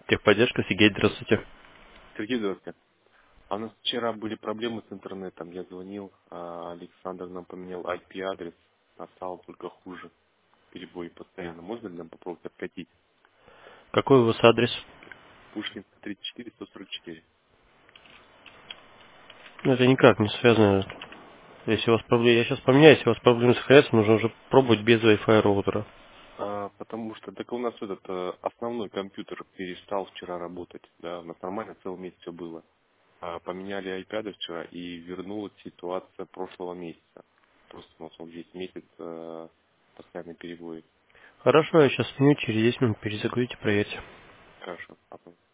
Техподдержка, Сергей, здравствуйте. Сергей, здравствуйте. А у нас вчера были проблемы с интернетом. Я звонил, а Александр нам поменял IP-адрес, а стало только хуже. Перебои постоянно. Можно ли нам попробовать откатить? Какой у вас адрес? Пушкинская 34, 144. Ну, это никак не связано. Если у вас проблемы, я сейчас поменяю, если у вас проблемы сохраняются, нужно уже пробовать без Wi-Fi роутера. Потому что так у нас этот основной компьютер перестал вчера работать. Да, у нас нормально целый месяц все было. Поменяли IP-адрес вчера и вернулась ситуация прошлого месяца. Просто у нас вот весь месяц постоянные перебои. Хорошо, я сейчас сменю, через 10 минут перезагрузите, проверьте. Хорошо.